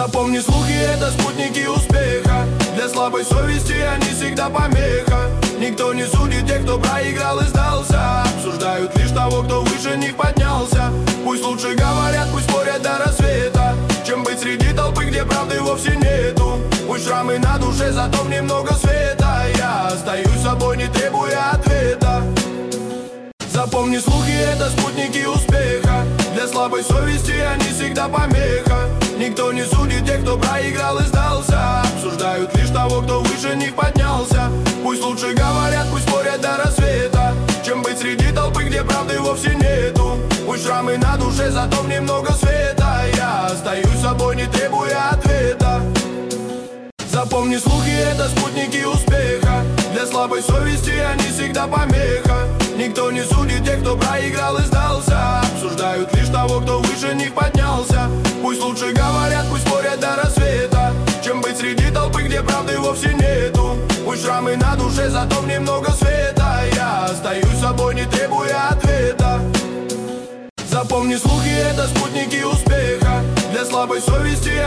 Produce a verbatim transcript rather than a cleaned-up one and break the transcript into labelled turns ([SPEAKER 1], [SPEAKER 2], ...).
[SPEAKER 1] Запомни, слухи — это спутники успеха. Для слабой совести они всегда помеха. Никто не судит тех, кто проиграл и сдался. Обсуждают лишь того, кто выше них поднялся. Пусть лучше говорят, пусть спорят до рассвета, чем быть среди толпы, где правды вовсе нету. Пусть шрамы на душе, зато в ней много света. Я остаюсь собой, не требуя ответа. Запомни, слухи — это спутники успеха. Для слабой совести они всегда помеха. Никто не судит тех, кто проиграл и сдался. Обсуждают лишь того, кто выше них поднялся. Пусть лучше говорят, пусть спорят до рассвета, чем быть среди толпы, где правды вовсе нету. Пусть шрамы на душе, зато в ней много света. Я остаюсь собой, не требуя ответа. Запомни, слухи — это спутники успеха. Для слабой совести они всегда помеха. Никто не судит тех, кто проиграл и сдался. Обсуждают лишь того, кто выше них поднялся. Пусть лучше говорят, пусть спорят до рассвета, чем быть среди толпы, где правды вовсе нету. Пусть шрамы на душе, зато в ней много света. Я остаюсь собой, не требуя ответа. Запомни, слухи — это спутники успеха. Для слабой совести